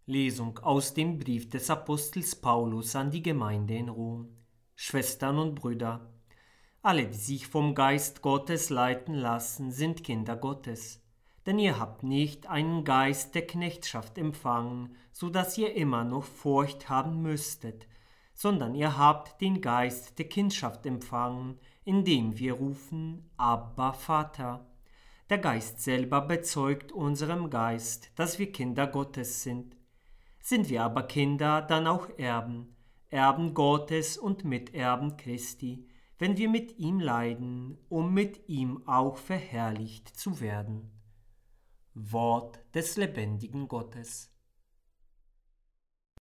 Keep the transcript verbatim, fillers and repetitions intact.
Lesung aus dem Brief des Apostels Paulus an die Gemeinde in Rom. Schwestern und Brüder, alle, die sich vom Geist Gottes leiten lassen, sind Kinder Gottes. Denn ihr habt nicht einen Geist der Knechtschaft empfangen, so dass ihr immer noch Furcht haben müsstet, sondern ihr habt den Geist der Kindschaft empfangen, indem wir rufen, Abba, Vater. Der Geist selber bezeugt unserem Geist, dass wir Kinder Gottes sind. Sind wir aber Kinder, dann auch Erben, Erben Gottes und Miterben Christi, wenn wir mit ihm leiden, um mit ihm auch verherrlicht zu werden. Wort des lebendigen Gottes.